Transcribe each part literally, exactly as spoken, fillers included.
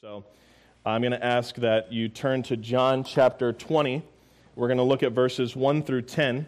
So I'm going to ask that you turn to John chapter twenty. We're going to look at verses one through ten.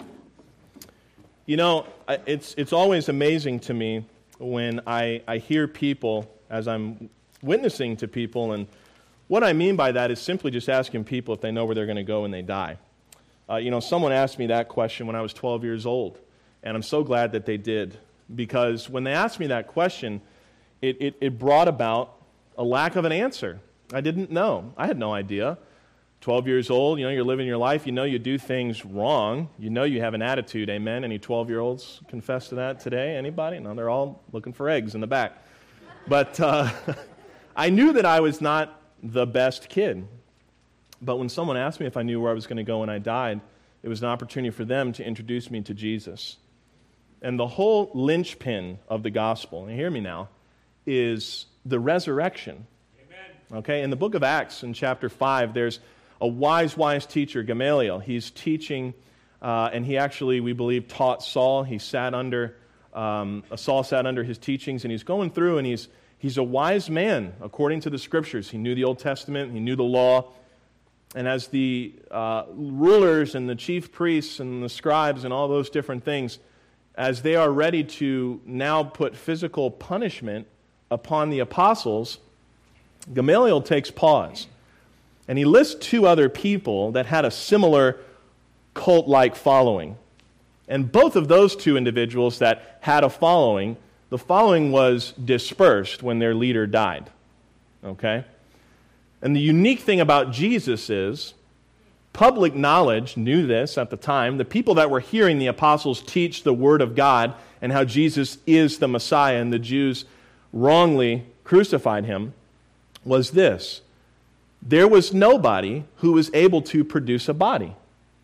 You know, it's it's always amazing to me when I, I hear people, as I'm witnessing to people, and what I mean by that is simply just asking people if they know where they're going to go when they die. Uh, you know, someone asked me that question when I was twelve years old, and I'm so glad that they did, because when they asked me that question, it, it, it brought about a lack of an answer. I didn't know. I had no idea. twelve years old, you know, you're living your life, you know you do things wrong, you know you have an attitude, amen? Any twelve-year-olds confess to that today? Anybody? No, they're all looking for eggs in the back. But uh, I knew that I was not the best kid. But when someone asked me if I knew where I was going to go when I died, it was an opportunity for them to introduce me to Jesus. And the whole linchpin of the gospel, and hear me now, is the resurrection. Amen. Okay, in the book of Acts, in chapter five, there's a wise, wise teacher, Gamaliel. He's teaching, uh, and he actually, we believe, taught Saul. He sat under, um, Saul sat under his teachings, and he's going through, and he's he's a wise man, according to the Scriptures. He knew the Old Testament, he knew the law, and as the uh, rulers and the chief priests and the scribes and all those different things, as they are ready to now put physical punishment upon the apostles, Gamaliel takes pause. And he lists two other people that had a similar cult-like following. And both of those two individuals that had a following, the following was dispersed when their leader died. Okay? And the unique thing about Jesus is, public knowledge knew this at the time. The people that were hearing the apostles teach the Word of God and how Jesus is the Messiah and the Jews wrongly crucified him, was this: there was nobody who was able to produce a body.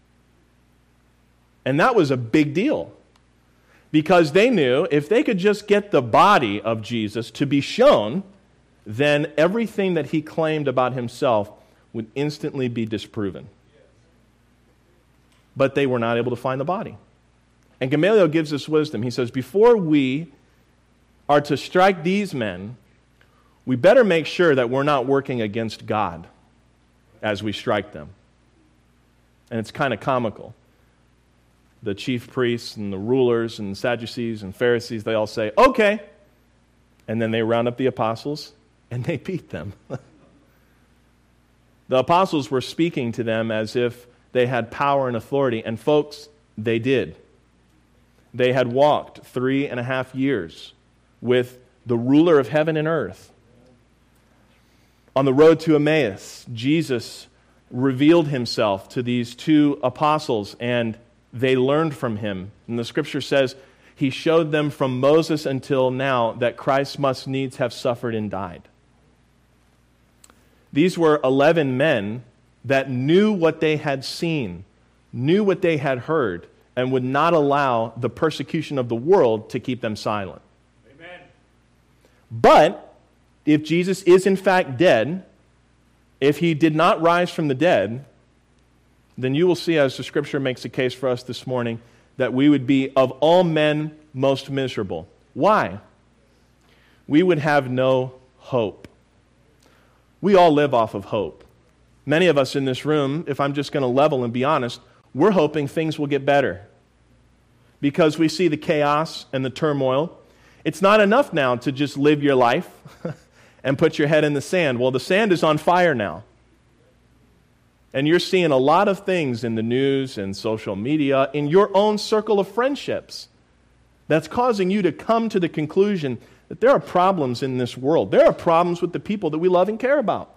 And that was a big deal, because they knew if they could just get the body of Jesus to be shown, then everything that he claimed about himself would instantly be disproven. But they were not able to find the body. And Gamaliel gives us wisdom. He says, before we are to strike these men, we better make sure that we're not working against God as we strike them. And it's kind of comical. The chief priests and the rulers and the Sadducees and Pharisees, they all say, okay. And then they round up the apostles and they beat them. The apostles were speaking to them as if they had power and authority. And folks, they did. They had walked three and a half years with the ruler of heaven and earth. On the road to Emmaus, Jesus revealed himself to these two apostles, and they learned from him. And the Scripture says he showed them from Moses until now that Christ must needs have suffered and died. These were eleven men that knew what they had seen, knew what they had heard, and would not allow the persecution of the world to keep them silent. Amen. But if Jesus is in fact dead, if he did not rise from the dead, then you will see, as the Scripture makes a case for us this morning, that we would be of all men most miserable. Why? We would have no hope. We all live off of hope. Many of us in this room, if I'm just going to level and be honest, we're hoping things will get better, because we see the chaos and the turmoil. It's not enough now to just live your life and put your head in the sand. Well, the sand is on fire now. And you're seeing a lot of things in the news and social media, in your own circle of friendships, that's causing you to come to the conclusion that there are problems in this world. There are problems with the people that we love and care about.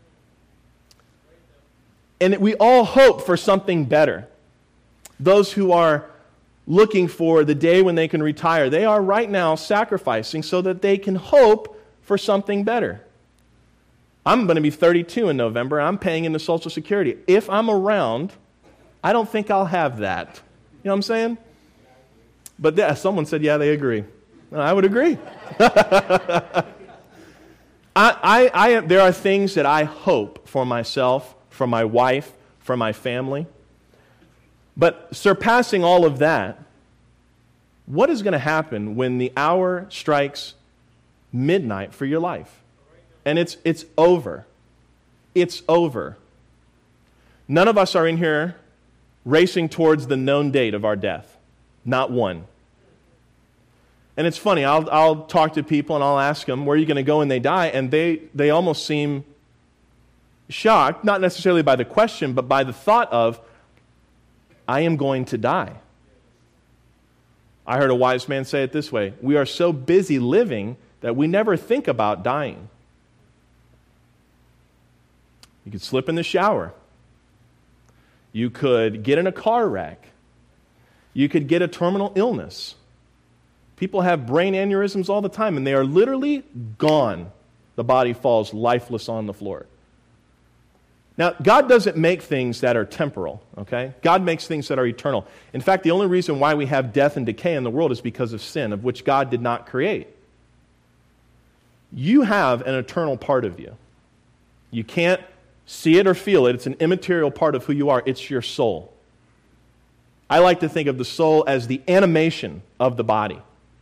And we all hope for something better. Those who are looking for the day when they can retire, they are right now sacrificing so that they can hope for something better. I'm going to be thirty-two in November. I'm paying into Social Security. If I'm around, I don't think I'll have that. You know what I'm saying? But yeah, someone said, yeah, they agree. I would agree. I, I, I, there are things that I hope for myself, for my wife, for my family. But surpassing all of that, what is going to happen when the hour strikes midnight for your life? and it's it's over. It's over. None of us are in here racing towards the known date of our death. Not one. And it's funny, I'll I'll talk to people and I'll ask them, where are you going to go when they die? And they, they almost seem shocked, not necessarily by the question, but by the thought of, I am going to die. I heard a wise man say it this way: we are so busy living that we never think about dying. You could slip in the shower. You could get in a car wreck. You could get a terminal illness. People have brain aneurysms all the time, and they are literally gone. The body falls lifeless on the floor. Now, God doesn't make things that are temporal, okay? God makes things that are eternal. In fact, the only reason why we have death and decay in the world is because of sin, of which God did not create. You have an eternal part of you. You can't see it or feel it. It's an immaterial part of who you are. It's your soul. I like to think of the soul as the animation of the body.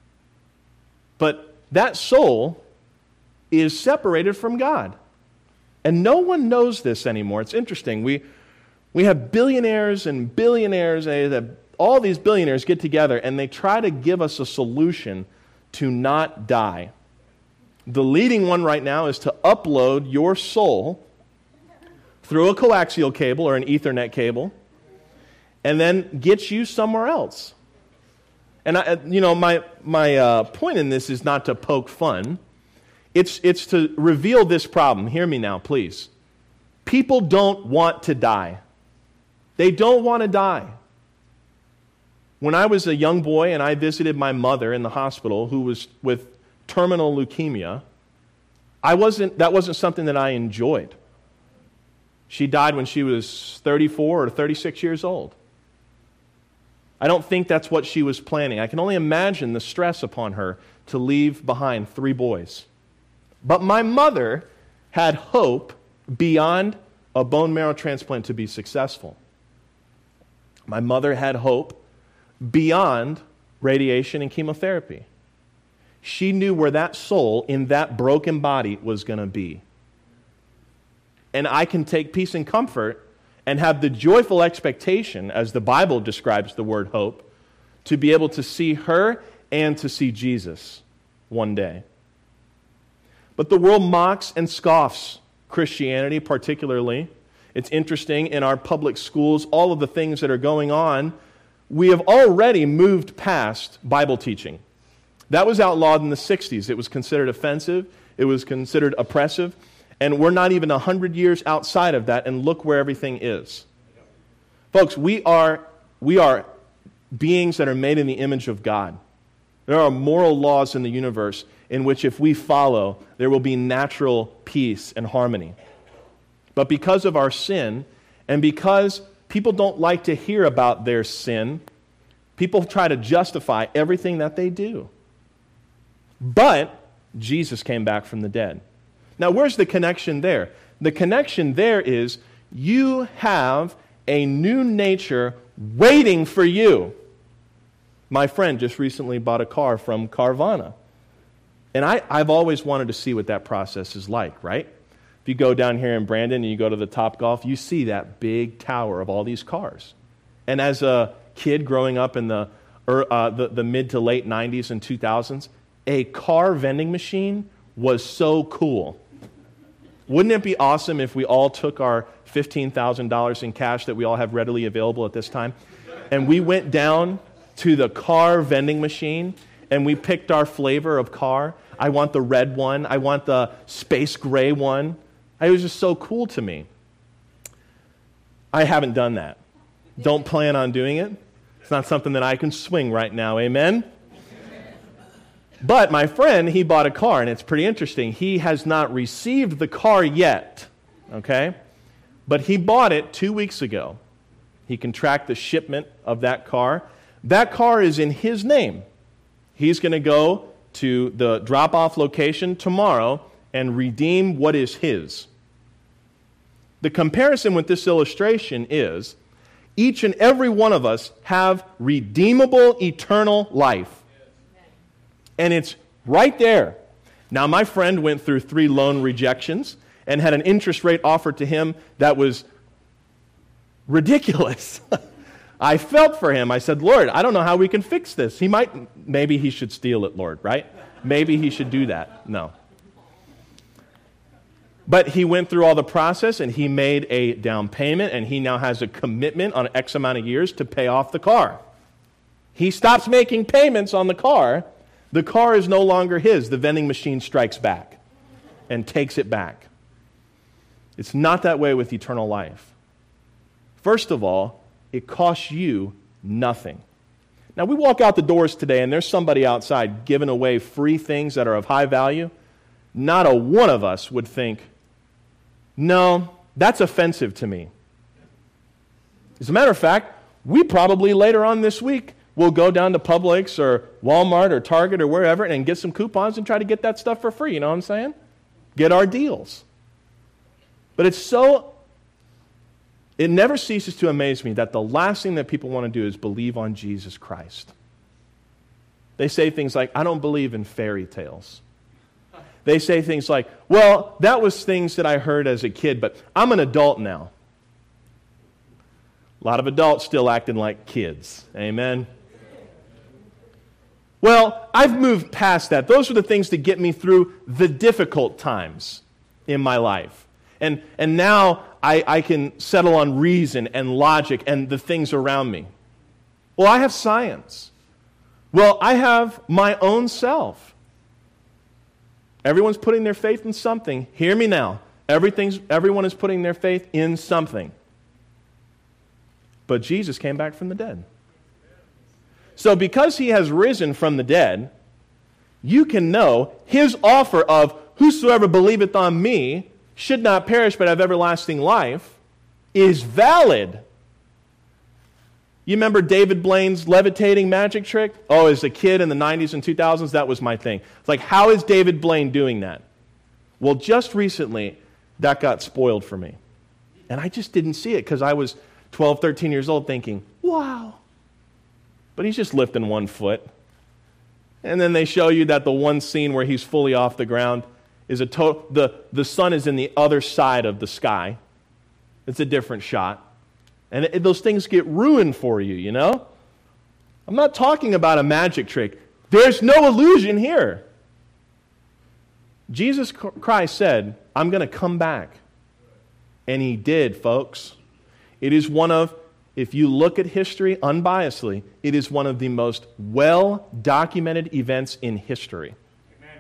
But that soul is separated from God. And no one knows this anymore. It's interesting. We we have billionaires and billionaires, and all these billionaires get together and they try to give us a solution to not die. The leading one right now is to upload your soul through a coaxial cable or an Ethernet cable and then get you somewhere else. And I, you know, my my uh, point in this is not to poke fun. It's, it's to reveal this problem. Hear me now, please. People don't want to die. They don't want to die. When I was a young boy and I visited my mother in the hospital who was with terminal leukemia, I wasn't, that wasn't something that I enjoyed. She died when she was thirty-four or thirty-six years old. I don't think that's what she was planning. I can only imagine the stress upon her to leave behind three boys. But my mother had hope beyond a bone marrow transplant to be successful. My mother had hope beyond radiation and chemotherapy. She knew where that soul in that broken body was going to be. And I can take peace and comfort and have the joyful expectation, as the Bible describes the word hope, to be able to see her and to see Jesus one day. But the world mocks and scoffs Christianity particularly. It's interesting, in our public schools, all of the things that are going on, we have already moved past Bible teaching. That was outlawed in the sixties. It was considered offensive. It was considered oppressive. And we're not even one hundred years outside of that, and look where everything is. Folks, we are, we are beings that are made in the image of God. There are moral laws in the universe in which if we follow, there will be natural peace and harmony. But because of our sin, and because people don't like to hear about their sin, people try to justify everything that they do. But Jesus came back from the dead. Now, where's the connection there? The connection there is you have a new nature waiting for you. My friend just recently bought a car from Carvana. And I, I've always wanted to see what that process is like, right? If you go down here in Brandon and you go to the Topgolf, you see that big tower of all these cars. And as a kid growing up in the, er, uh, the, the mid to late nineties and two thousands, a car vending machine was so cool. Wouldn't it be awesome if we all took our fifteen thousand dollars in cash that we all have readily available at this time, and we went down to the car vending machine and we picked our flavor of car? I want the red one. I want the space gray one. It was just so cool to me. I haven't done that. Don't plan on doing it. It's not something that I can swing right now. Amen? But my friend, he bought a car, and it's pretty interesting. He has not received the car yet, okay? But he bought it two weeks ago. He can track the shipment of that car. That car is in his name. He's going to go to the drop-off location tomorrow and redeem what is his. The comparison with this illustration is each and every one of us have redeemable eternal life. And it's right there. Now, my friend went through three loan rejections and had an interest rate offered to him that was ridiculous. I felt for him. I said, Lord, I don't know how we can fix this. He might, maybe he should steal it, Lord, right? Maybe he should do that. No. But he went through all the process, and he made a down payment, and he now has a commitment on X amount of years to pay off the car. He stops making payments on the car. The car is no longer his. The vending machine strikes back and takes it back. It's not that way with eternal life. First of all, it costs you nothing. Now, we walk out the doors today, and there's somebody outside giving away free things that are of high value. Not a one of us would think, no, that's offensive to me. As a matter of fact, we probably later on this week will go down to Publix or Walmart or Target or wherever and get some coupons and try to get that stuff for free. You know what I'm saying? Get our deals. But it's so, it never ceases to amaze me that the last thing that people want to do is believe on Jesus Christ. They say things like, I don't believe in fairy tales. They say things like, well, that was things that I heard as a kid, but I'm an adult now. A lot of adults still acting like kids. Amen? Well, I've moved past that. Those are the things that get me through the difficult times in my life. And, and now I, I can settle on reason and logic and the things around me. Well, I have science. Well, I have my own self. Everyone's putting their faith in something. Hear me now. Everything's, everyone is putting their faith in something. But Jesus came back from the dead. So because he has risen from the dead, you can know his offer of whosoever believeth on me should not perish but have everlasting life is valid. You remember David Blaine's levitating magic trick? Oh, as a kid in the nineties and two thousands, that was my thing. It's like, how is David Blaine doing that? Well, just recently, that got spoiled for me. And I just didn't see it because I was twelve, thirteen years old thinking, wow. But he's just lifting one foot. And then they show you that the one scene where he's fully off the ground is a total, the, the sun is in the other side of the sky. It's a different shot. And it, those things get ruined for you, you know? I'm not talking about a magic trick. There's no illusion here. Jesus Christ said, I'm going to come back. And he did, folks. It is one of, if you look at history unbiasedly, it is one of the most well-documented events in history. Amen.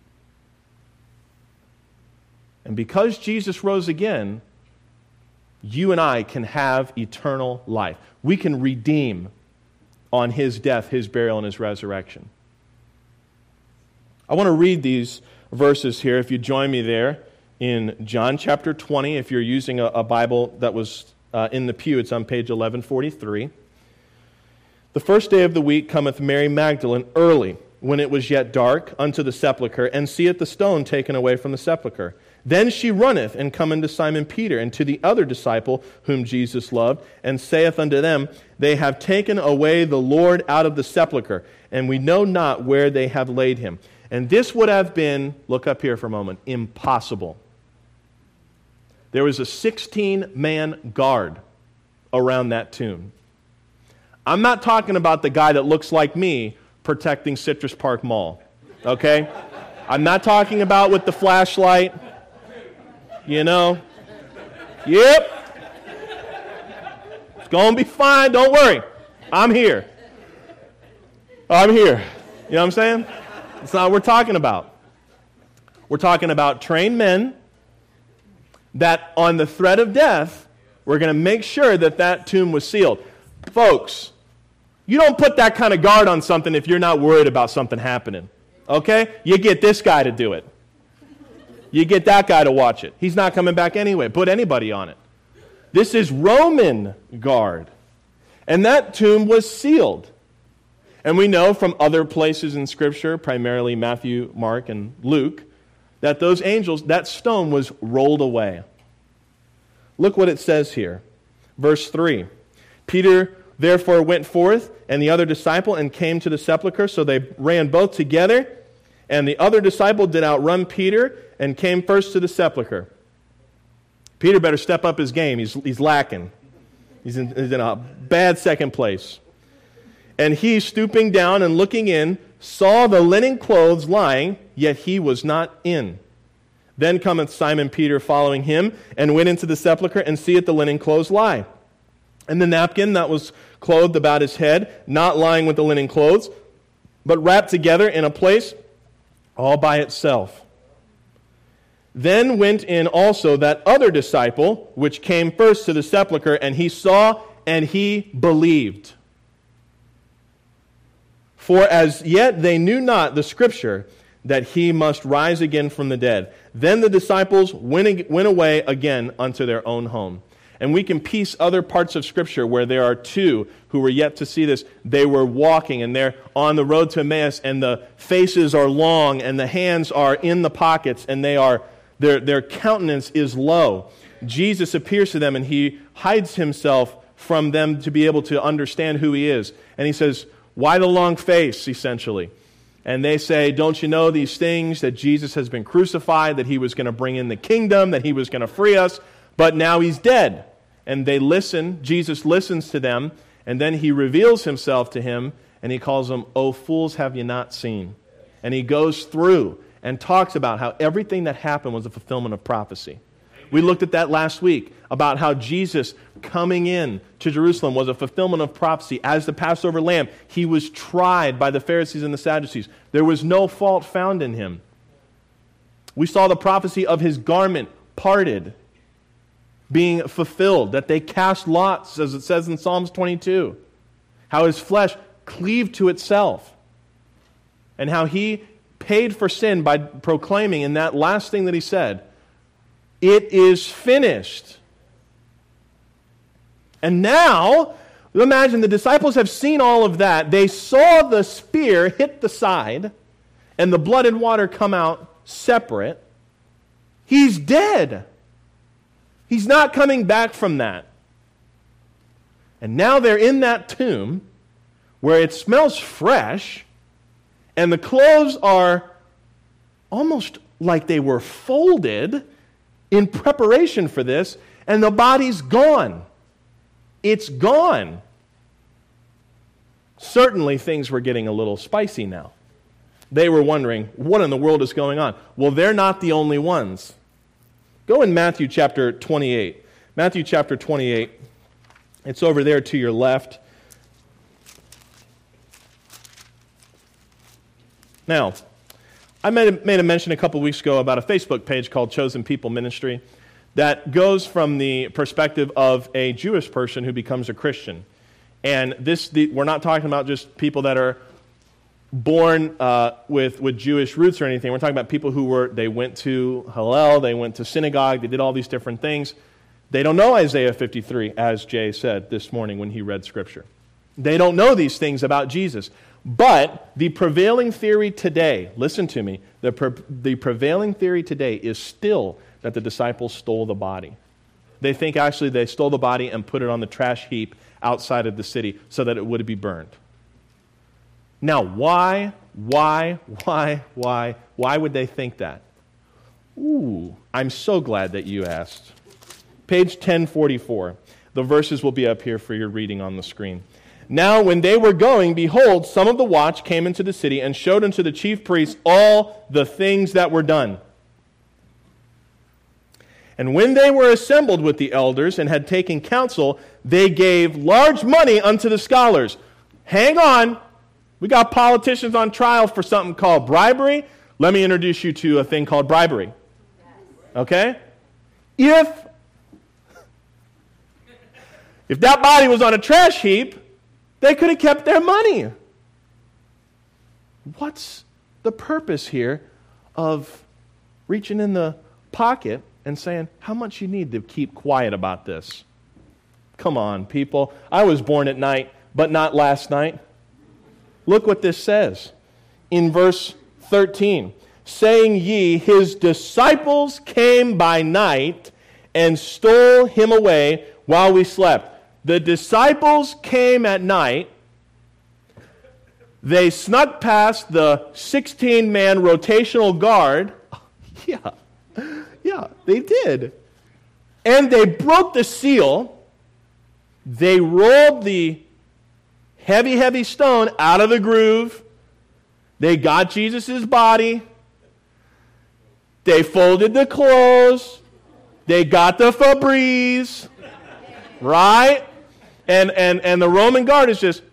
And because Jesus rose again, you and I can have eternal life. We can redeem on his death, his burial, and his resurrection. I want to read these verses here, if you join me there, in John chapter twenty. If you're using a, a Bible that was uh, in the pew, it's on page eleven forty-three. The first day of the week cometh Mary Magdalene early, when it was yet dark, unto the sepulchre, and seeth the stone taken away from the sepulchre. Then she runneth and cometh to Simon Peter and to the other disciple whom Jesus loved, and saith unto them, They have taken away the Lord out of the sepulchre, and we know not where they have laid him. And this would have been, look up here for a moment, impossible. There was a sixteen-man guard around that tomb. I'm not talking about the guy that looks like me protecting Citrus Park Mall, okay? I'm not talking about with the flashlight. You know, yep, it's going to be fine, don't worry, I'm here, I'm here, you know what I'm saying? That's not what we're talking about. We're talking about trained men that on the threat of death, we're going to make sure that that tomb was sealed. Folks, you don't put that kind of guard on something if you're not worried about something happening, okay? You get this guy to do it. You get that guy to watch it. He's not coming back anyway. Put anybody on it. This is Roman guard. And that tomb was sealed. And we know from other places in Scripture, primarily Matthew, Mark, and Luke, that those angels, that stone was rolled away. Look what it says here. Verse three. Peter therefore went forth, and the other disciple, and came to the sepulchre. So they ran both together. And the other disciple did outrun Peter and came first to the sepulchre. Peter better step up his game. He's, he's lacking. He's in, he's in a bad second place. And he, stooping down and looking in, saw the linen clothes lying, yet he was not in. Then cometh Simon Peter following him, and went into the sepulchre, and seeth the linen clothes lie. And the napkin that was clothed about his head, not lying with the linen clothes, but wrapped together in a place all by itself. Then went in also that other disciple, which came first to the sepulchre, and he saw and he believed. For as yet they knew not the Scripture, that he must rise again from the dead. Then the disciples went, went away again unto their own home. And we can piece other parts of Scripture where there are two who were yet to see this. They were walking, and they're on the road to Emmaus, and the faces are long, and the hands are in the pockets, and they are their, their countenance is low. Jesus appears to them, and he hides himself from them to be able to understand who he is. And he says, "Why the long face?" essentially. And they say, "Don't you know these things, that Jesus has been crucified, that he was going to bring in the kingdom, that he was going to free us, but now he's dead." And they listen. Jesus listens to them, and then he reveals himself to him, and he calls them, "O fools, have you not seen?" And he goes through and talks about how everything that happened was a fulfillment of prophecy. We looked at that last week, about how Jesus coming in to Jerusalem was a fulfillment of prophecy. As the Passover lamb, he was tried by the Pharisees and the Sadducees. There was no fault found in him. We saw the prophecy of his garment parted, being fulfilled, that they cast lots, as it says in Psalms twenty-two. How his flesh cleaved to itself. And how he paid for sin by proclaiming in that last thing that he said, "It is finished." And now, imagine the disciples have seen all of that. They saw the spear hit the side and the blood and water come out separate. He's dead. He's not coming back from that. And now they're in that tomb where it smells fresh, and the clothes are almost like they were folded in preparation for this, and the body's gone. It's gone. Certainly things were getting a little spicy now. They were wondering, what in the world is going on? Well, they're not the only ones. Go in Matthew chapter twenty-eight. Matthew chapter twenty-eight. It's over there to your left. Now, I made a, made a mention a couple weeks ago about a Facebook page called Chosen People Ministry that goes from the perspective of a Jewish person who becomes a Christian. And this, the, we're not talking about just people that are born uh, with, with Jewish roots or anything. We're talking about people who were, they went to Hillel, they went to synagogue, they did all these different things. They don't know Isaiah fifty-three, as Jay said this morning when he read Scripture. They don't know these things about Jesus. But the prevailing theory today, listen to me, the, pre- the prevailing theory today is still that the disciples stole the body. They think actually they stole the body and put it on the trash heap outside of the city so that it would be burned. Now, why, why, why, why, why would they think that? Ooh, I'm so glad that you asked. Page ten forty-four. The verses will be up here for your reading on the screen. Now when they were going, behold, some of the watch came into the city and showed unto the chief priests all the things that were done. And when they were assembled with the elders and had taken counsel, they gave large money unto the scholars. Hang on. We got politicians on trial for something called bribery. Let me introduce you to a thing called bribery. Okay? If, if that body was on a trash heap, they could have kept their money. What's the purpose here of reaching in the pocket and saying, how much you need to keep quiet about this? Come on, people. I was born at night, but not last night. Look what this says in verse thirteen. Saying ye, his disciples came by night and stole him away while we slept. The disciples came at night. They snuck past the sixteen-man rotational guard. Yeah, yeah, they did. And they broke the seal. They rolled the heavy, heavy stone out of the groove. They got Jesus' body. They folded the clothes. They got the Febreze. Right? And, and, and the Roman guard is just,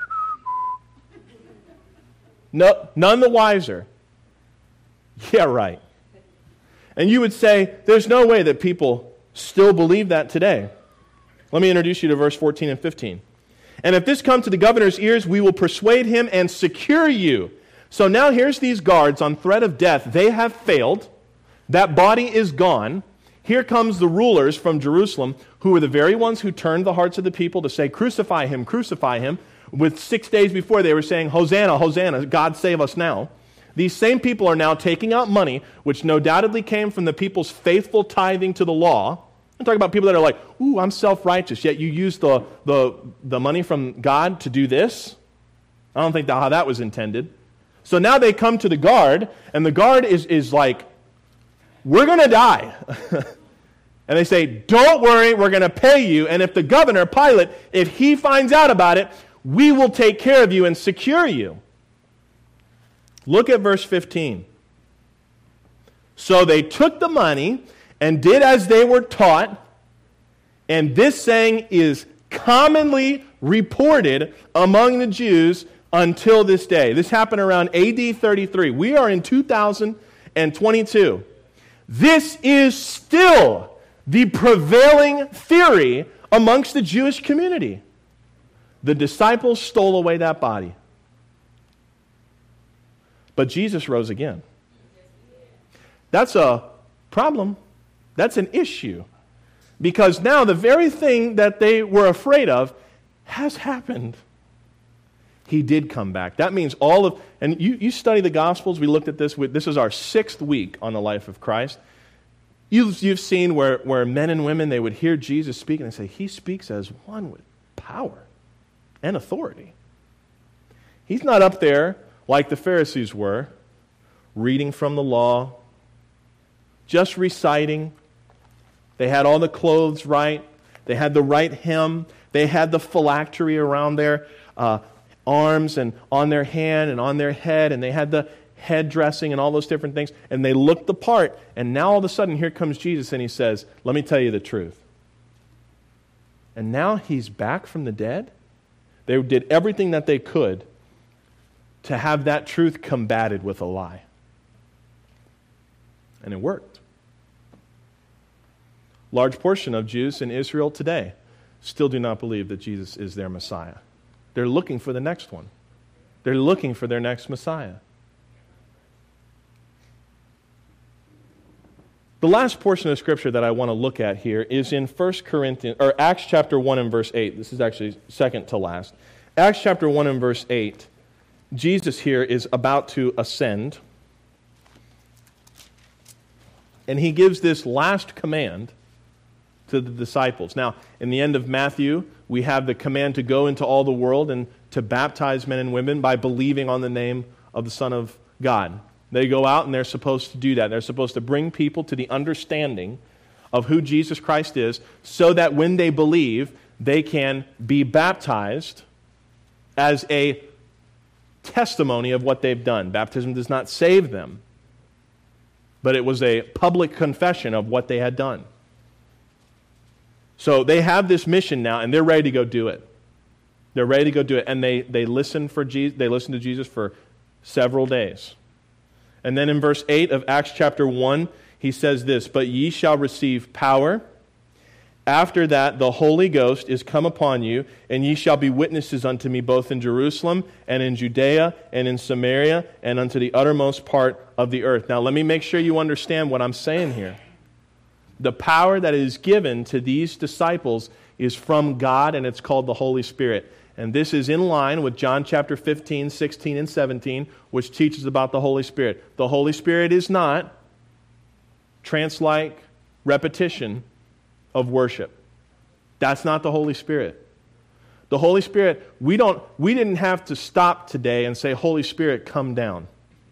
no, none the wiser. Yeah, right. And you would say, there's no way that people still believe that today. Let me introduce you to verse fourteen and fifteen. And if this come to the governor's ears, we will persuade him and secure you. So now here's these guards on threat of death. They have failed. That body is gone. Here comes the rulers from Jerusalem, who were the very ones who turned the hearts of the people to say, crucify him, crucify him. With six days before, they were saying, Hosanna, Hosanna, God save us now. These same people are now taking out money, which no doubtedly came from the people's faithful tithing to the law. I'm talking about people that are like, ooh, I'm self-righteous, yet you use the, the, the money from God to do this? I don't think that how that was intended. So now they come to the guard, and the guard is, is like, we're going to die. And they say, don't worry, we're going to pay you, and if the governor, Pilate, if he finds out about it, we will take care of you and secure you. Look at verse fifteen. So they took the money and did as they were taught, and this saying is commonly reported among the Jews until this day. This happened around A D thirty-three. We are in two thousand twenty-two. This is still the prevailing theory amongst the Jewish community. The disciples stole away that body. But Jesus rose again. That's a problem. That's an issue. Because now the very thing that they were afraid of has happened. He did come back. That means all of, and you, you study the Gospels, we looked at this, with, this is our sixth week on the life of Christ. You've, you've seen where, where men and women, they would hear Jesus speak and they say, he speaks as one with power and authority. He's not up there like the Pharisees were, reading from the law, just reciting. They had all the clothes right. They had the right hem. They had the phylactery around their uh, arms and on their hand and on their head, and they had the head dressing and all those different things, and they looked the part, and now all of a sudden here comes Jesus and he says, let me tell you the truth. And now he's back from the dead. They did everything that they could to have that truth combated with a lie. And it worked. Large portion of Jews in Israel today still do not believe that Jesus is their Messiah. They're looking for the next one. They're looking for their next Messiah. The last portion of Scripture that I want to look at here is in First Corinthians, or Acts chapter one and verse eight. This is actually second to last. Acts chapter one and verse eight. Jesus here is about to ascend, and he gives this last command to the disciples. Now, in the end of Matthew, we have the command to go into all the world and to baptize men and women by believing on the name of the Son of God. They go out and they're supposed to do that. They're supposed to bring people to the understanding of who Jesus Christ is so that when they believe, they can be baptized as a testimony of what they've done. Baptism does not save them, but it was a public confession of what they had done. So they have this mission now, and they're ready to go do it. They're ready to go do it, and they they listen for Jesus. They listen to Jesus for several days, and then in verse eight of Acts chapter one, he says this: "But ye shall receive power. After that, the Holy Ghost is come upon you, and ye shall be witnesses unto me both in Jerusalem and in Judea and in Samaria and unto the uttermost part of the earth." Now, let me make sure you understand what I'm saying here. The power that is given to these disciples is from God, and it's called the Holy Spirit. And this is in line with John chapter fifteen, sixteen, and seventeen, which teaches about the Holy Spirit. The Holy Spirit is not trance-like repetition of worship. That's not the Holy Spirit. The Holy Spirit, we don't, we didn't have to stop today and say, Holy Spirit, come down.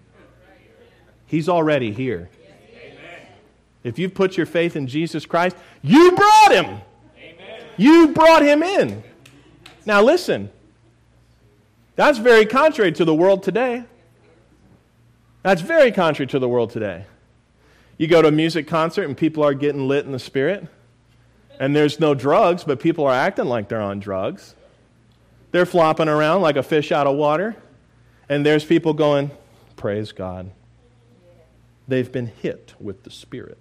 He's already here. Amen. If you've put your faith in Jesus Christ, you brought him. Amen. You brought him in. Now listen, that's very contrary to the world today. That's very contrary to the world today. You go to a music concert and people are getting lit in the Spirit, and there's no drugs, but people are acting like they're on drugs. They're flopping around like a fish out of water, and there's people going, praise God. They've been hit with the Spirit.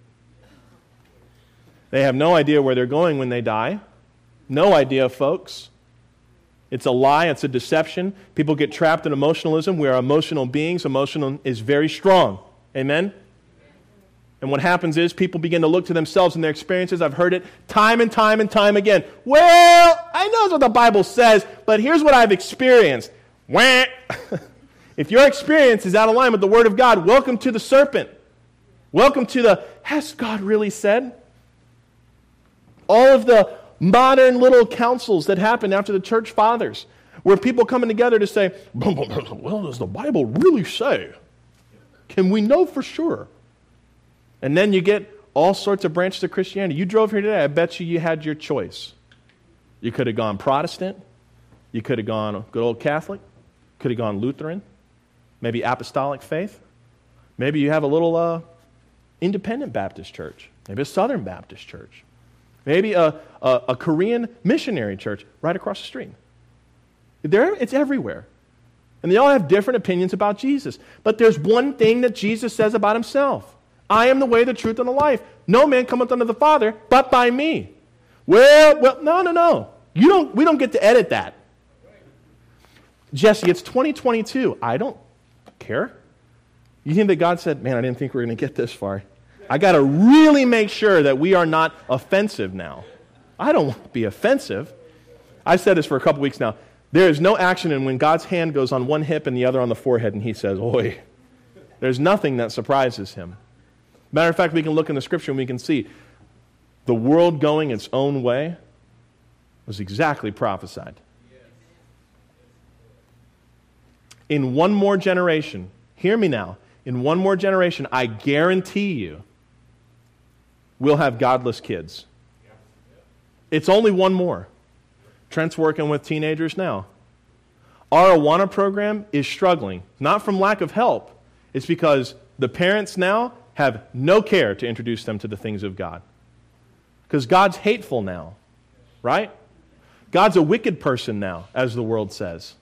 They have no idea where they're going when they die. No idea, folks. It's a lie. It's a deception. People get trapped in emotionalism. We are emotional beings. Emotional is very strong. Amen? And what happens is people begin to look to themselves and their experiences. I've heard it time and time and time again. Well, I know what the Bible says, but here's what I've experienced. Wah. If your experience is out of line with the Word of God, welcome to the serpent. Welcome to the, has God really said? All of the modern little councils that happened after the church fathers, where people coming together to say, well, does the Bible really say? Can we know for sure? And then you get all sorts of branches of Christianity. You drove here today, I bet you you had your choice. You could have gone Protestant. You could have gone good old Catholic. Could have gone Lutheran. Maybe Apostolic faith. Maybe you have a little uh, independent Baptist church. Maybe a Southern Baptist church. Maybe a, a, a Korean missionary church right across the street. There, it's everywhere. And they all have different opinions about Jesus. But there's one thing that Jesus says about himself. I am the way, the truth, and the life. No man cometh unto the Father but by me. Well, well, no, no, no. You don't. We don't get to edit that. Jesse, it's twenty twenty-two. I don't care. You think that God said, man, I didn't think we were going to get this far. I got to really make sure that we are not offensive now. I don't want to be offensive. I've said this for a couple weeks now. There is no action in when God's hand goes on one hip and the other on the forehead and he says, oi. There's nothing that surprises him. Matter of fact, we can look in the Scripture and we can see the world going its own way was exactly prophesied. In one more generation, hear me now, in one more generation, I guarantee you, we'll have godless kids. It's only one more. Trent's working with teenagers now. Our Awana program is struggling, not from lack of help. It's because the parents now have no care to introduce them to the things of God. Because God's hateful now, right? God's a wicked person now, as the world says.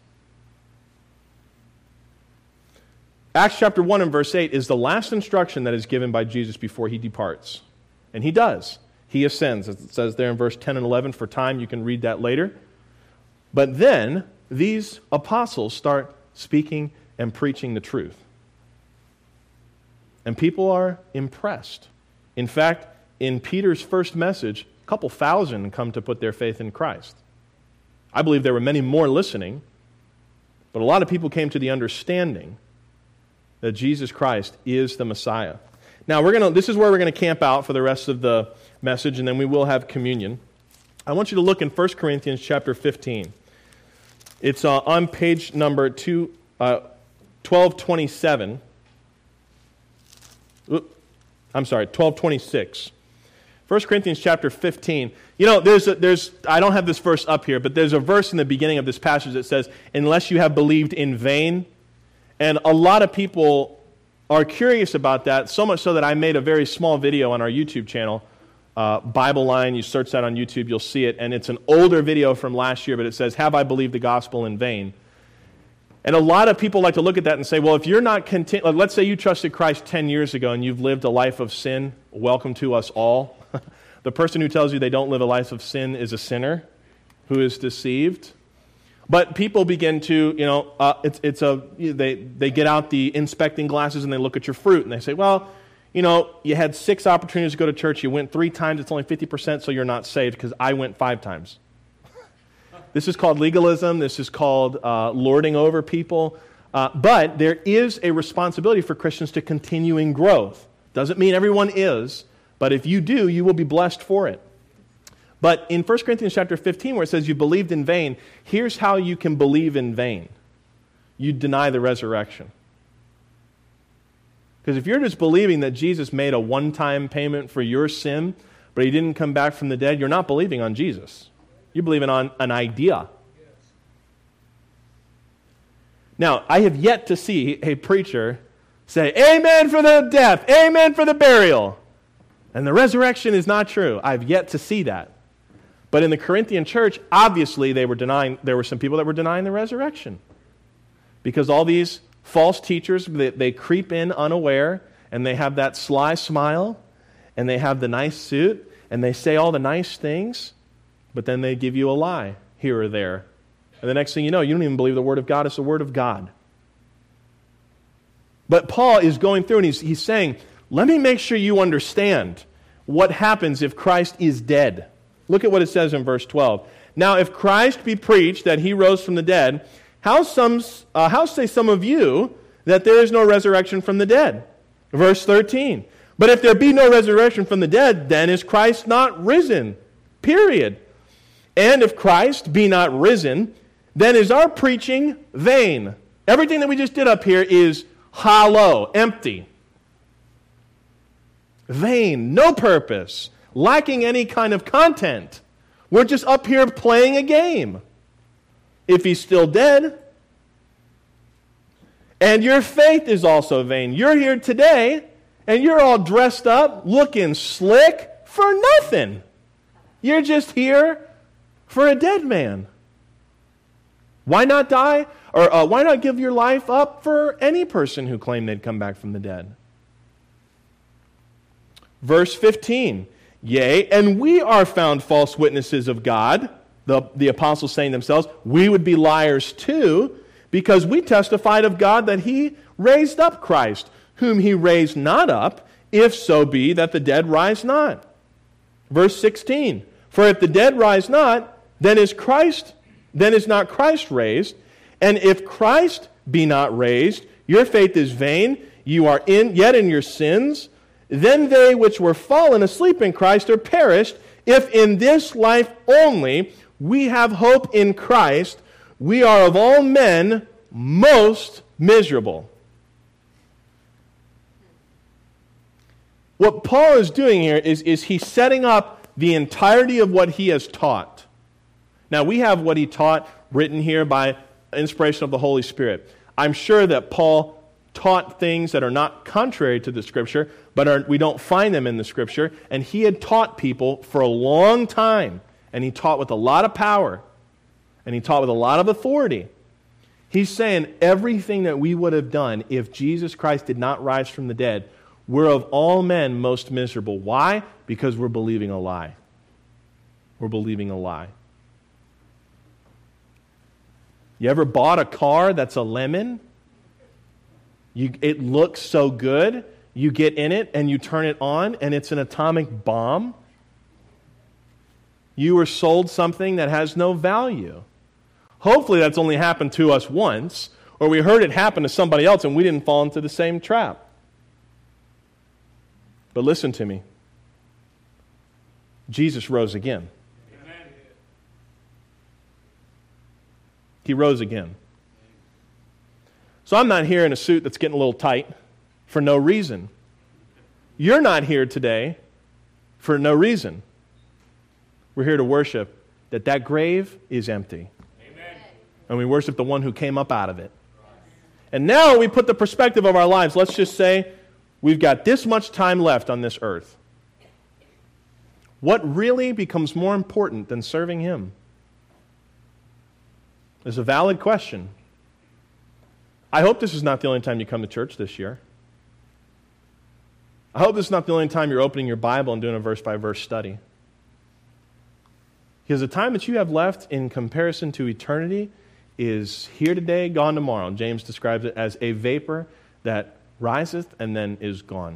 Acts chapter one and verse eight is the last instruction that is given by Jesus before he departs. And he does. He ascends, as it says there in verse ten and eleven. For time, you can read that later. But then, these apostles start speaking and preaching the truth. And people are impressed. In fact, in Peter's first message, a couple thousand come to put their faith in Christ. I believe there were many more listening, but a lot of people came to the understanding that Jesus Christ is the Messiah. Now, we're gonna. This is where we're going to camp out for the rest of the message, and then we will have communion. I want you to look in First Corinthians chapter fifteen. It's uh, on page number two, uh, twelve twenty-seven. I'm sorry, twelve twenty-six. First Corinthians chapter fifteen. You know, there's a, there's I don't have this verse up here, but there's a verse in the beginning of this passage that says, unless you have believed in vain. And a lot of people are curious about that, so much so that I made a very small video on our YouTube channel, uh, Bible Line. You search that on YouTube, you'll see it. And it's an older video from last year, but it says, have I believed the gospel in vain? And a lot of people like to look at that and say, well, if you're not content, like, let's say you trusted Christ ten years ago and you've lived a life of sin, welcome to us all. The person who tells you they don't live a life of sin is a sinner who is deceived. But people begin to, you know, uh, it's it's a they they get out the inspecting glasses and they look at your fruit and they say, well, you know, you had six opportunities to go to church, you went three times, it's only fifty percent, so you're not saved because I went five times. This is called legalism. This is called uh, lording over people. Uh, but there is a responsibility for Christians to continue in growth. Doesn't mean everyone is, but if you do, you will be blessed for it. But in First Corinthians chapter fifteen, where it says you believed in vain, here's how you can believe in vain. You deny the resurrection. Because if you're just believing that Jesus made a one-time payment for your sin, but he didn't come back from the dead, you're not believing on Jesus. You're believing on an idea. Now, I have yet to see a preacher say, amen for the death, amen for the burial, and the resurrection is not true. I've yet to see that. But in the Corinthian church, obviously they were denying, there were some people that were denying the resurrection. Because all these false teachers, they, they creep in unaware, and they have that sly smile, and they have the nice suit, and they say all the nice things, but then they give you a lie here or there. And the next thing you know, you don't even believe the Word of God is the Word of God. But Paul is going through and he's, he's saying, let me make sure you understand what happens if Christ is dead. Look at what it says in verse twelve. Now, if Christ be preached that he rose from the dead, how, some, uh, how say some of you that there is no resurrection from the dead? Verse thirteen. But if there be no resurrection from the dead, then is Christ not risen? Period. And if Christ be not risen, then is our preaching vain. Everything that we just did up here is hollow, empty. Vain, no purpose, lacking any kind of content. We're just up here playing a game. If he's still dead, and your faith is also vain. You're here today, and you're all dressed up, looking slick for nothing. You're just here for a dead man. Why not die? Or uh, why not give your life up for any person who claimed they'd come back from the dead? Verse fifteen. Yea, and we are found false witnesses of God, the, the apostles saying themselves, we would be liars too, because we testified of God that he raised up Christ, whom he raised not up, if so be that the dead rise not. Verse sixteen. For if the dead rise not, then is Christ, then is not Christ raised. And if Christ be not raised, your faith is vain, you are in yet in your sins. Then they which were fallen asleep in Christ are perished. If in this life only we have hope in Christ, we are of all men most miserable. What Paul is doing here is, is he's setting up the entirety of what he has taught. Now, we have what he taught written here by inspiration of the Holy Spirit. I'm sure that Paul taught things that are not contrary to the Scripture, but are, we don't find them in the Scripture. And he had taught people for a long time, and he taught with a lot of power, and he taught with a lot of authority. He's saying everything that we would have done if Jesus Christ did not rise from the dead, we're of all men most miserable. Why? Because we're believing a lie. We're believing a lie. You ever bought a car that's a lemon? You, it looks so good. You get in it and you turn it on and it's an atomic bomb. You were sold something that has no value. Hopefully that's only happened to us once, or we heard it happen to somebody else and we didn't fall into the same trap. But listen to me. Jesus rose again. Amen. He rose again. So I'm not here in a suit that's getting a little tight for no reason. You're not here today for no reason. We're here to worship that that grave is empty. Amen. And we worship the one who came up out of it. And now we put the perspective of our lives. Let's just say we've got this much time left on this earth. What really becomes more important than serving him? Is a valid question. I hope this is not the only time you come to church this year. I hope this is not the only time you're opening your Bible and doing a verse-by-verse study. Because the time that you have left in comparison to eternity is here today, gone tomorrow. James describes it as a vapor that riseth and then is gone.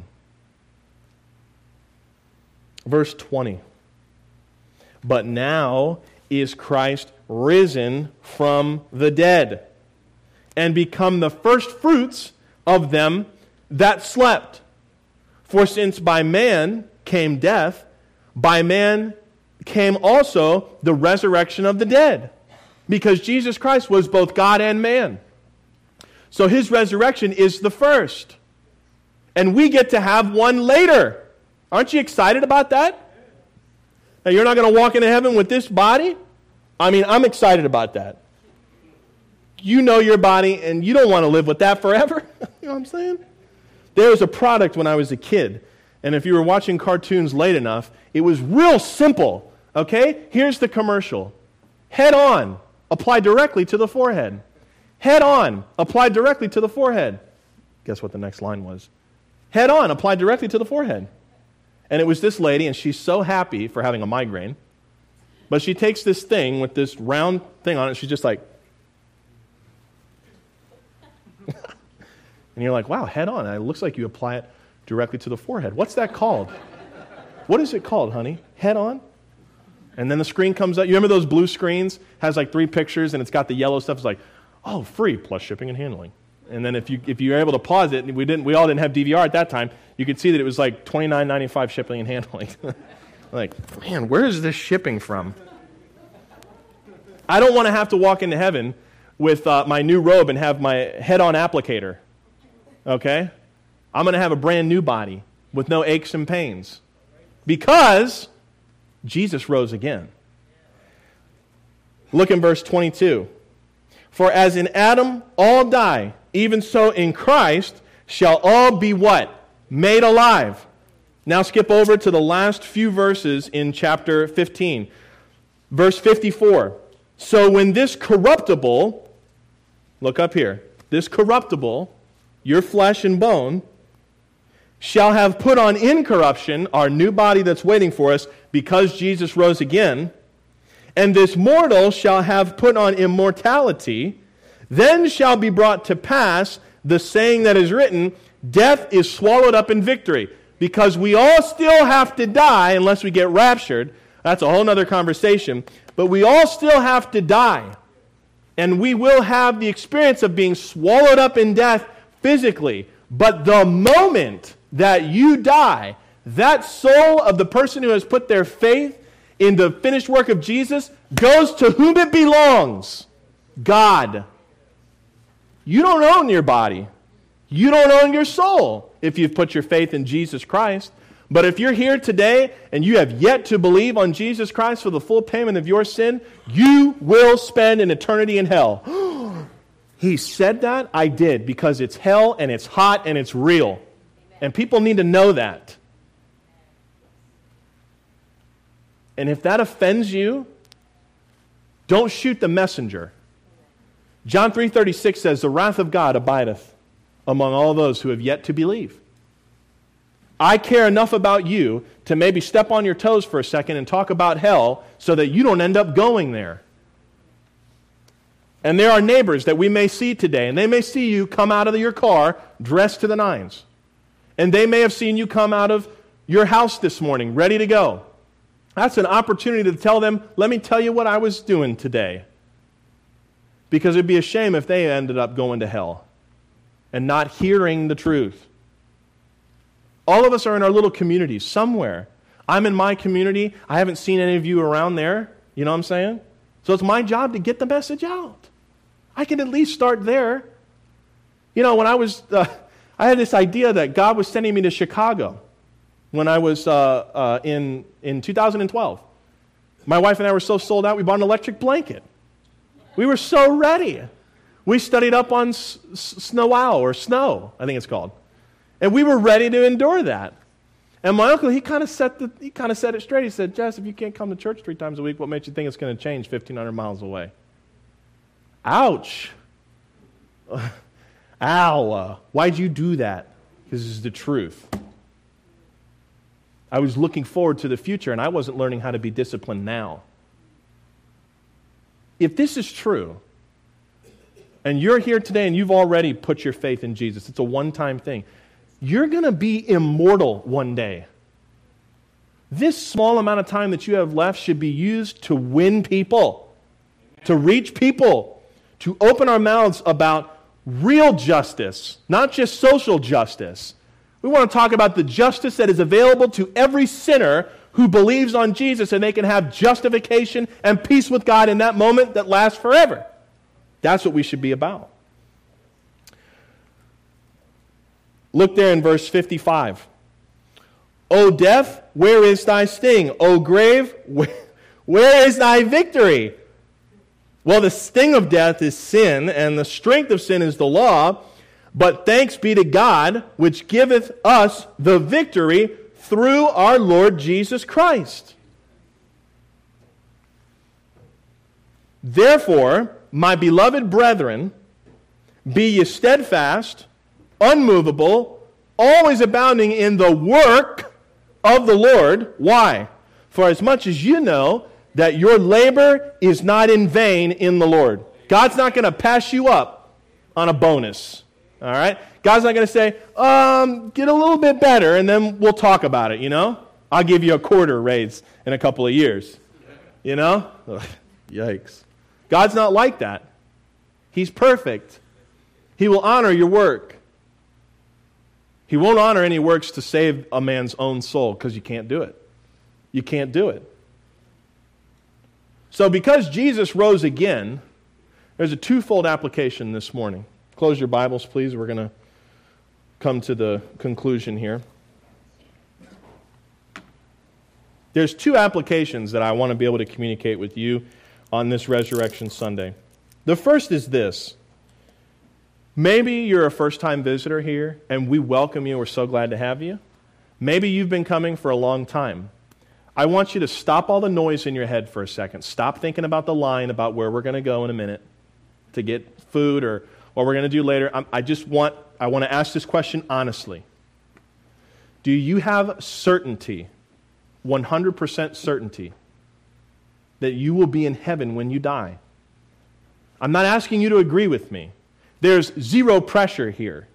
Verse twenty. But now is Christ risen from the dead, and become the first fruits of them that slept. For since by man came death, by man came also the resurrection of the dead, because Jesus Christ was both God and man. So his resurrection is the first. And we get to have one later. Aren't you excited about that? Now, you're not going to walk into heaven with this body? I mean, I'm excited about that. You know your body, and you don't want to live with that forever. You know what I'm saying? There was a product when I was a kid, and if you were watching cartoons late enough, it was real simple, okay? Here's the commercial. Head on, apply directly to the forehead. Head on, apply directly to the forehead. Guess what the next line was? Head on, apply directly to the forehead. And it was this lady, and she's so happy for having a migraine, but she takes this thing with this round thing on it, she's just like, and you're like, wow, head on. It looks like you apply it directly to the forehead. What's that called? What is it called, honey? Head on? And then the screen comes up. You remember those blue screens? Has like three pictures, and it's got the yellow stuff. It's like, oh, free plus shipping and handling. And then if you if you're able to pause it, and we didn't, we all didn't have D V R at that time, you could see that it was like twenty-nine ninety-five shipping and handling. Like, man, where is this shipping from? I don't want to have to walk into heaven with uh, my new robe and have my head-on applicator. Okay? I'm going to have a brand new body with no aches and pains because Jesus rose again. Look in verse twenty-two. For as in Adam all die, even so in Christ shall all be what? Made alive. Now skip over to the last few verses in chapter fifteen. Verse fifty-four. So when this corruptible, look up here, this corruptible, your flesh and bone, shall have put on incorruption, our new body that's waiting for us, because Jesus rose again, and this mortal shall have put on immortality, then shall be brought to pass the saying that is written, death is swallowed up in victory. Because we all still have to die unless we get raptured. That's a whole other conversation. But we all still have to die. And we will have the experience of being swallowed up in death physically. But the moment that you die, that soul of the person who has put their faith in the finished work of Jesus goes to whom it belongs, God. You don't own your body. You don't own your soul if you've put your faith in Jesus Christ. But if you're here today and you have yet to believe on Jesus Christ for the full payment of your sin, you will spend an eternity in hell. He said that? I did, because it's hell and it's hot and it's real. And people need to know that. And if that offends you, don't shoot the messenger. John three thirty-six says, the wrath of God abideth among all those who have yet to believe. I care enough about you to maybe step on your toes for a second and talk about hell so that you don't end up going there. And there are neighbors that we may see today, and they may see you come out of your car dressed to the nines. And they may have seen you come out of your house this morning ready to go. That's an opportunity to tell them, let me tell you what I was doing today. Because it'd be a shame if they ended up going to hell and not hearing the truth. All of us are in our little communities somewhere. I'm in my community. I haven't seen any of you around there. You know what I'm saying? So it's my job to get the message out. I can at least start there. You know, when I was, uh, I had this idea that God was sending me to Chicago when I was uh, uh, in, in two thousand twelve. My wife and I were so sold out, we bought an electric blanket. We were so ready. We studied up on s- s- snow owl, or snow, I think it's called. And we were ready to endure that. And my uncle, he kind of set the, he kind of set it straight. He said, Jess, if you can't come to church three times a week, what makes you think it's going to change fifteen hundred miles away? Ouch. Ow. Why'd you do that? Because this is the truth. I was looking forward to the future, and I wasn't learning how to be disciplined now. If this is true, and you're here today and you've already put your faith in Jesus, it's a one-time thing, you're going to be immortal one day. This small amount of time that you have left should be used to win people, to reach people, to open our mouths about real justice, not just social justice. We want to talk about the justice that is available to every sinner who believes on Jesus, and they can have justification and peace with God in that moment that lasts forever. That's what we should be about. Look there in verse fifty-five. O death, where is thy sting? O grave, where, where is thy victory? Well, the sting of death is sin, and the strength of sin is the law. But thanks be to God, which giveth us the victory through our Lord Jesus Christ. Therefore, my beloved brethren, be ye steadfast, unmovable, always abounding in the work of the Lord. Why? For as much as you know that your labor is not in vain in the Lord. God's not going to pass you up on a bonus. All right? God's not going to say, um, get a little bit better, and then we'll talk about it, you know? I'll give you a quarter raise in a couple of years. You know? Ugh, yikes. God's not like that. He's perfect. He will honor your work. He won't honor any works to save a man's own soul, because you can't do it. You can't do it. So because Jesus rose again, there's a twofold application this morning. Close your Bibles, please. We're going to come to the conclusion here. There's two applications that I want to be able to communicate with you on this Resurrection Sunday. The first is this. Maybe you're a first-time visitor here, and we welcome you. We're so glad to have you. Maybe you've been coming for a long time. I want you to stop all the noise in your head for a second. Stop thinking about the line about where we're going to go in a minute to get food or what we're going to do later. I'm, I just want, I want to ask this question honestly. Do you have certainty, one hundred percent certainty, that you will be in heaven when you die? I'm not asking you to agree with me. There's zero pressure here.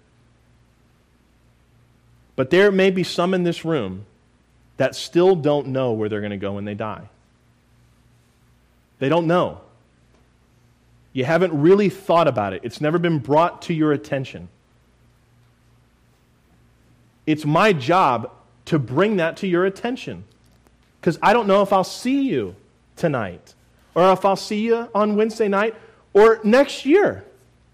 But there may be some in this room that still don't know where they're going to go when they die. They don't know. You haven't really thought about it. It's never been brought to your attention. It's my job to bring that to your attention, because I don't know if I'll see you tonight, or if I'll see you on Wednesday night, or next year.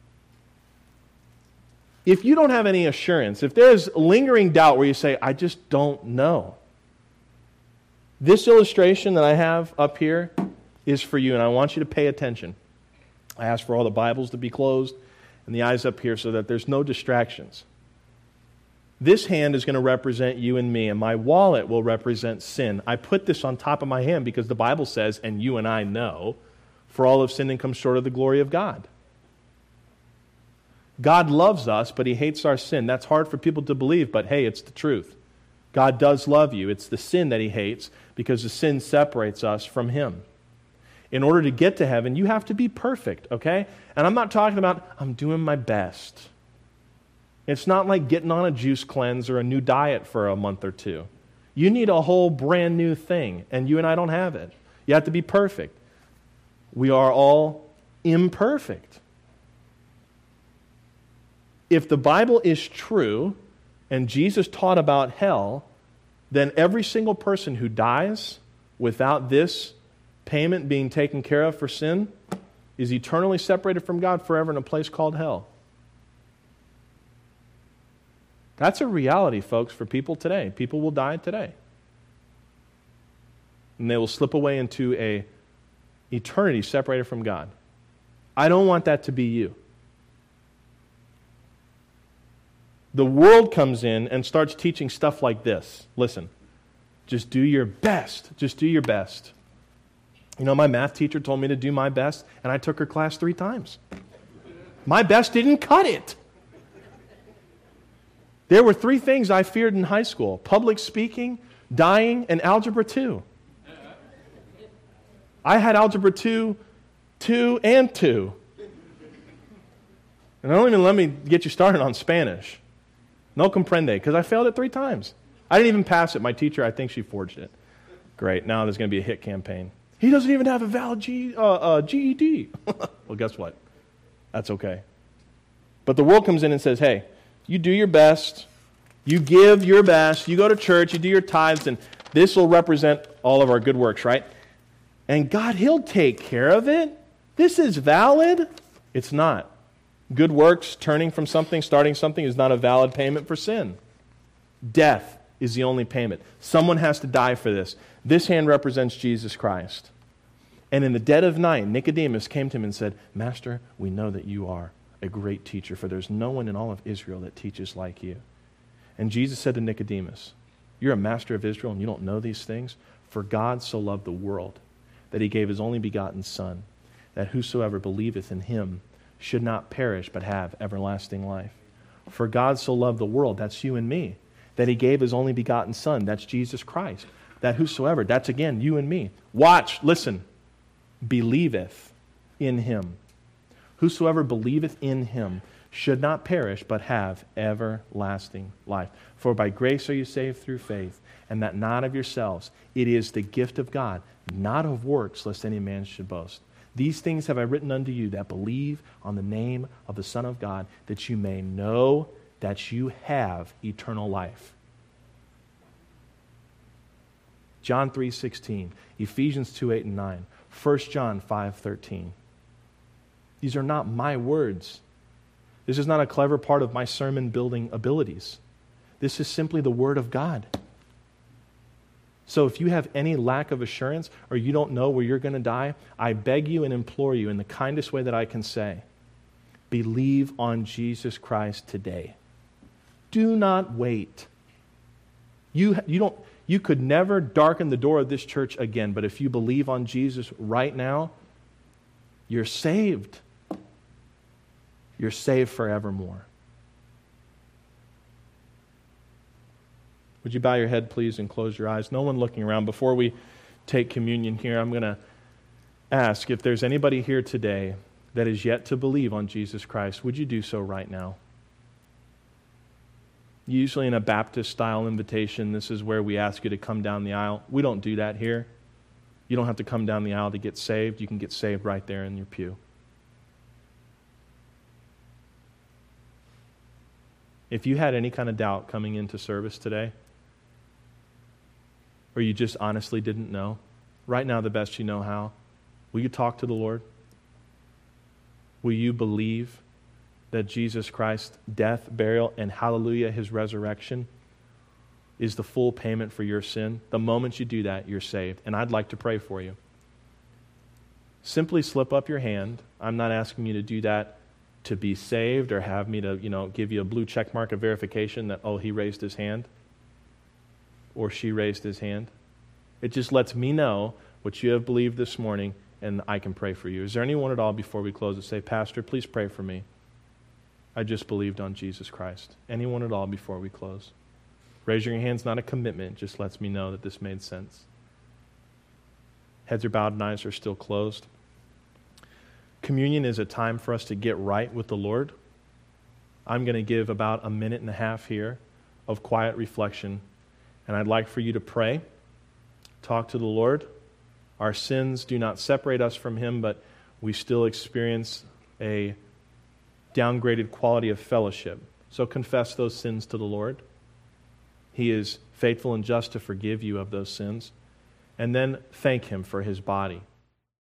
If you don't have any assurance, if there's lingering doubt where you say, I just don't know, this illustration that I have up here is for you, and I want you to pay attention. I ask for all the Bibles to be closed and the eyes up here so that there's no distractions. This hand is going to represent you and me, and my wallet will represent sin. I put this on top of my hand because the Bible says, and you and I know, for all have sinned and come short of the glory of God. God loves us, but He hates our sin. That's hard for people to believe, but hey, it's the truth. God does love you. It's the sin that He hates because the sin separates us from Him. In order to get to heaven, you have to be perfect, okay? And I'm not talking about, I'm doing my best. It's not like getting on a juice cleanse or a new diet for a month or two. You need a whole brand new thing, and you and I don't have it. You have to be perfect. We are all imperfect. If the Bible is true, and Jesus taught about hell, then every single person who dies without this payment being taken care of for sin is eternally separated from God forever in a place called hell. That's a reality, folks, for people today. People will die today. And they will slip away into a eternity separated from God. I don't want that to be you. The world comes in and starts teaching stuff like this. Listen, just do your best. Just do your best. You know, my math teacher told me to do my best, and I took her class three times. My best didn't cut it. There were three things I feared in high school: public speaking, dying, and algebra two. I had algebra two, two, and two. And don't even let me get you started on Spanish. No comprende, because I failed it three times. I didn't even pass it. My teacher, I think she forged it. Great, now there's going to be a hit campaign. He doesn't even have a valid G, uh, uh, G E D. Well, guess what? That's okay. But the world comes in and says, hey, you do your best, you give your best, you go to church, you do your tithes, and This will represent all of our good works, right? And God, He'll take care of it. This is valid. It's not. Good works, turning from something, starting something, is not a valid payment for sin. Death is the only payment. Someone has to die for this. This hand represents Jesus Christ. And in the dead of night, Nicodemus came to him and said, Master, we know that you are a great teacher, for there's no one in all of Israel that teaches like you. And Jesus said to Nicodemus, you're a master of Israel and you don't know these things? For God so loved the world that He gave His only begotten Son, that whosoever believeth in Him should not perish but have everlasting life. For God so loved the world, that's you and me, that He gave His only begotten Son, that's Jesus Christ, that whosoever, that's again you and me. Watch, listen, believeth in Him. Whosoever believeth in Him should not perish, but have everlasting life. For by grace are you saved through faith, and that not of yourselves. It is the gift of God, not of works, lest any man should boast. These things have I written unto you that believe on the name of the Son of God, that you may know that you have eternal life. John three sixteen, Ephesians two eight and nine, First John five thirteen. These are not my words. This is not a clever part of my sermon building abilities. This is simply the Word of God. So if you have any lack of assurance or you don't know where you're going to die, I beg you and implore you in the kindest way that I can say, believe on Jesus Christ today. Do not wait. You, you, don't, you could never darken the door of this church again, but if you believe on Jesus right now, you're saved. You're saved forevermore. Would you bow your head, please, and close your eyes? No one looking around. Before we take communion here, I'm going to ask if there's anybody here today that is yet to believe on Jesus Christ. Would you do so right now? Usually in a Baptist-style invitation, this is where we ask you to come down the aisle. We don't do that here. You don't have to come down the aisle to get saved. You can get saved right there in your pew. If you had any kind of doubt coming into service today, or you just honestly didn't know, right now the best you know how, will you talk to the Lord? Will you believe that Jesus Christ's death, burial, and hallelujah, His resurrection is the full payment for your sin? The moment you do that, you're saved. And I'd like to pray for you. Simply slip up your hand. I'm not asking you to do that to be saved or have me to, you know, give you a blue check mark of verification that, oh, he raised his hand or she raised his hand. It just lets me know what you have believed this morning, and I can pray for you. Is there anyone at all before we close that say, Pastor, please pray for me? I just believed on Jesus Christ. Anyone at all before we close? Raising your hand's not a commitment. It just lets me know that this made sense. Heads are bowed and eyes are still closed. Communion is a time for us to get right with the Lord. I'm going to give about a minute and a half here of quiet reflection, and I'd like for you to pray, talk to the Lord. Our sins do not separate us from Him, but we still experience a downgraded quality of fellowship. So confess those sins to the Lord. He is faithful and just to forgive you of those sins. And then thank Him for His body